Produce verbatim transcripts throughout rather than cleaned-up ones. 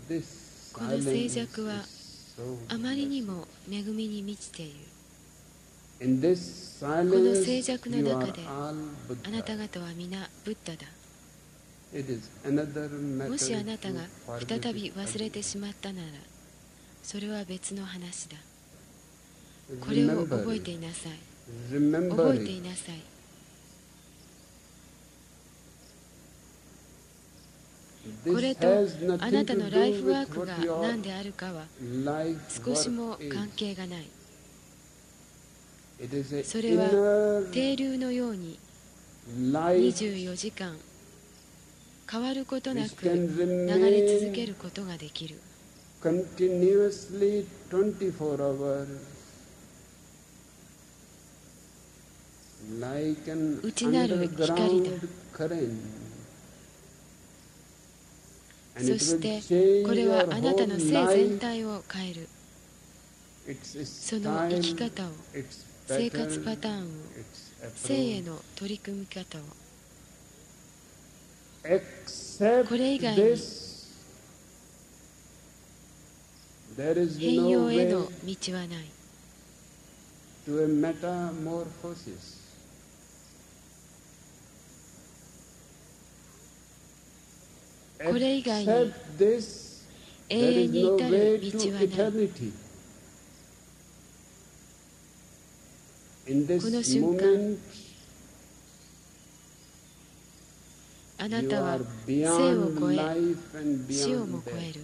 この静寂はあまりにも恵みに満ちている。この静寂の中であなた方は皆ブッダだ。もしあなたが再び忘れてしまったなら、それは別の話だ。これを覚えていなさい。覚えていなさい。これとあなたのライフワークが何であるかは少しも関係がない。それは停留のようににじゅうよじかん変わることなく流れ続けることができる。内なる光だ。そしてこれはあなたの生全体を変える。その生き方を、生活パターンを、生への取り組み方を。これ以外に変容への道はない。これ以外に永遠に至る道はない。この瞬間、あなたは生を超え、死をも超える。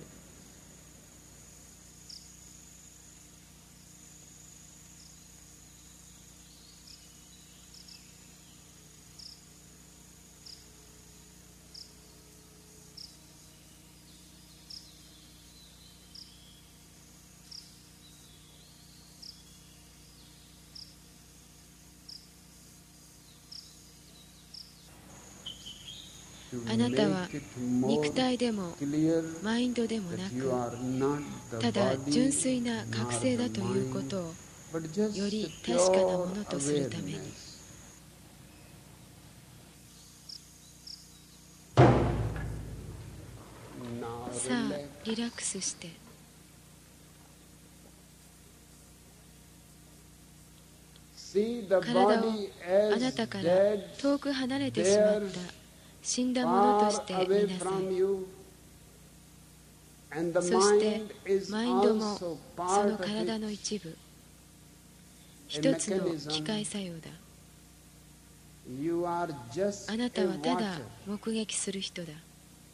あなたは肉体でもマインドでもなく、ただ純粋な覚醒だということをより確かなものとするために。さあ、リラックスして。体をあなたから遠く離れてしまった死んだものとして見なさい。そしてマインドもその体の一部、一つの機械作用だ。あなたはただ目撃する人だ。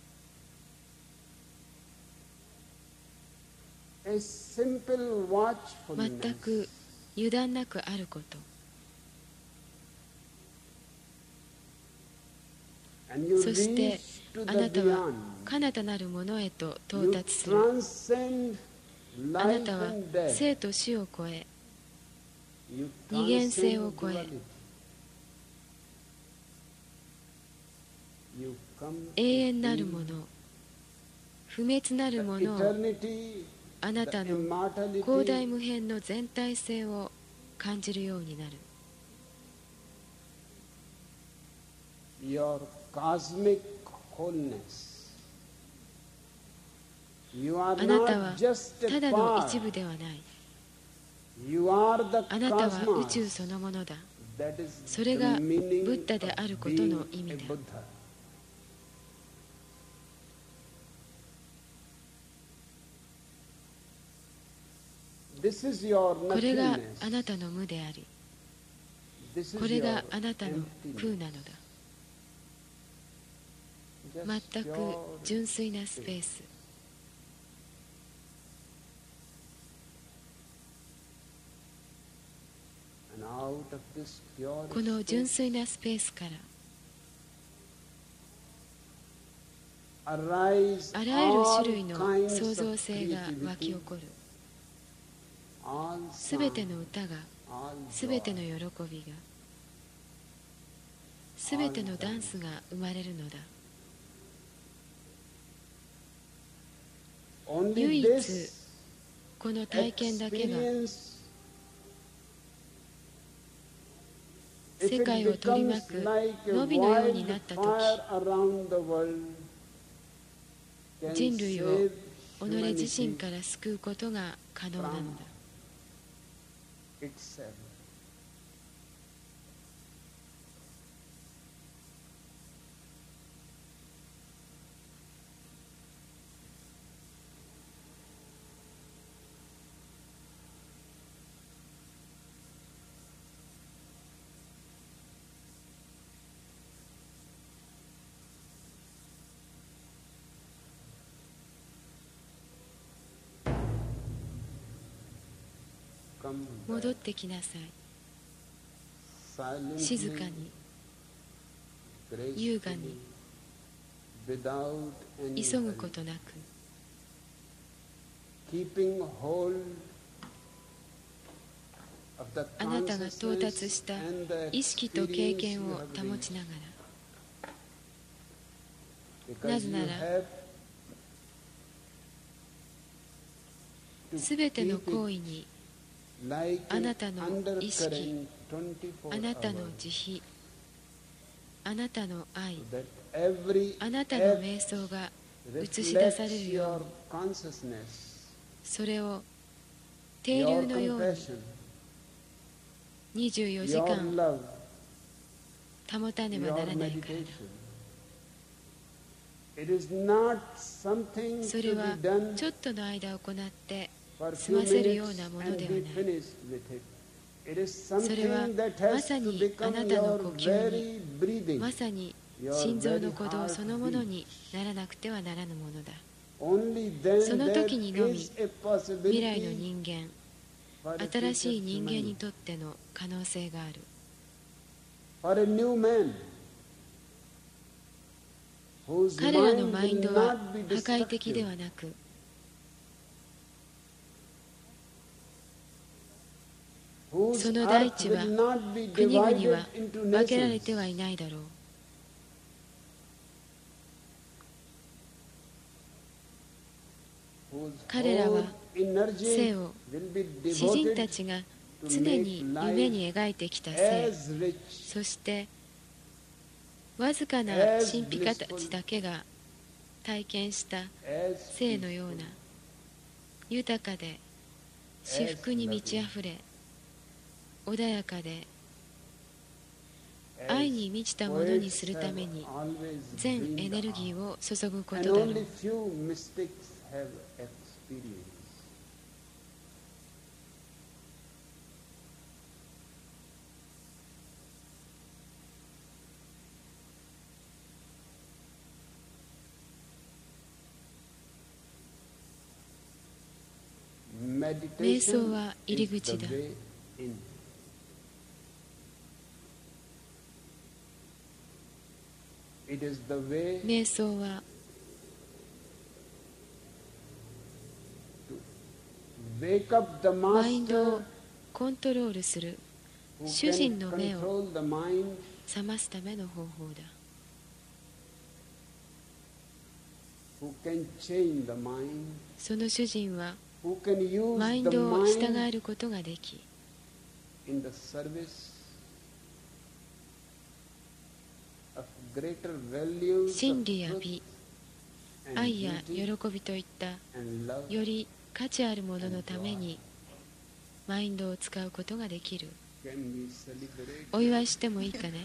全く油断なくあること。そしてあなたは彼方なるものへと到達する。あなたは生と死を超え、二元性を超え、永遠なるもの、不滅なるものを、あなたの広大無辺の全体性を感じるようになる。あなたはただの一部ではない。あなたは宇宙そのものだ。それがブッダであることの意味だ。これがあなたの無であり、これがあなたの空なのだ。全く純粋なスペース。この純粋なスペースからあらゆる種類の創造性が湧き起こる。すべての歌が、すべての喜びが、すべてのダンスが生まれるのだ。唯一この体験だけが世界を取り巻く野火のようになったとき、人類を己自身から救うことが可能なのだ。戻ってきなさい。静かに、優雅に、急ぐことなく、あなたが到達した意識と経験を保ちながら、なぜならすべての行為にあなたの意識、あなたの慈悲、あなたの愛、あなたの瞑想が映し出されるように、それを停留のようににじゅうよじかん保たねばならないからだ。それはちょっとの間行って済ませるようなものではない。それはまさにあなたの呼吸に、まさに心臓の鼓動そのものにならなくてはならぬものだ。その時にのみ未来の人間、新しい人間にとっての可能性がある。彼らのマインドは破壊的ではなく、その大地は国々は分けられてはいないだろう。彼らは生を詩人たちが常に夢に描いてきた生、そしてわずかな神秘家たちだけが体験した生のような豊かで至福に満ち溢れ穏やかで愛に満ちたものにするために全エネルギーを注ぐことだろう。瞑想は入り口だ。瞑想はマインドをコントロールする主人の目を覚ますための方法だ。その主人はマインドを従えることができ、真理や美、愛や喜びといったより価値あるもののためにマインドを使うことができる。お祝いしてもいいかね。